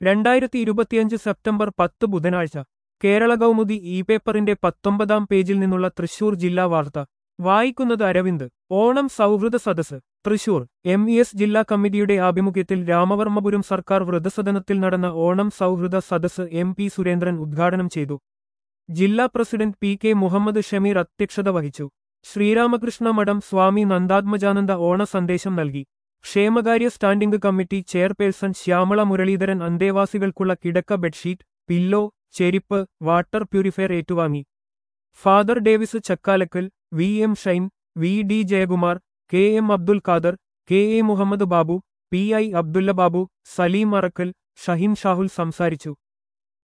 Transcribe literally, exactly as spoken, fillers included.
രണ്ടായിരത്തി ഇരുപത്തിയഞ്ച് സെപ്റ്റംബർ പത്ത് ബുധനാഴ്ച കേരള കൗമുദി ഇ പേപ്പറിന്റെ പത്തൊമ്പതാം പേജിൽ നിന്നുള്ള തൃശൂർ ജില്ലാ വാർത്ത വായിക്കുന്നത് അരവിന്ദ്. ഓണം സൗഹൃദ സദസ്സ് തൃശൂർ. എം ഇ എസ് ജില്ലാ കമ്മിറ്റിയുടെ ആഭിമുഖ്യത്തിൽ രാമവർമ്മപുരം സർക്കാർ വൃദ്ധസദനത്തിൽ നടന്ന ഓണം സൗഹൃദ സദസ്സ് എം പി സുരേന്ദ്രൻ ഉദ്ഘാടനം ചെയ്തു. ജില്ലാ president P K Muhammad Shameer അധ്യക്ഷത വഹിച്ചു. ശ്രീരാമകൃഷ്ണ മഠം സ്വാമി നന്ദാത്മജാനന്ദ ഓണ സന്ദേശം നൽകി. ക്ഷേമകാര്യ standing committee chairperson Shyamala Muraleedharan അന്തേവാസികൾക്കുള്ള കിടക്ക ബെഡ്ഷീറ്റ്, പില്ലോ, ചെരിപ്പ്, വാട്ടർ പ്യൂരിഫയർ ഏറ്റുവാങ്ങി. Father Davis Chakkalakkal, V M Shine, V D Jayakumar, K M Abdul Khader, K A Muhammad Babu, P I Abdulla Babu, Saleem Arakkal, Shaheen Shahul സംസാരിച്ചു.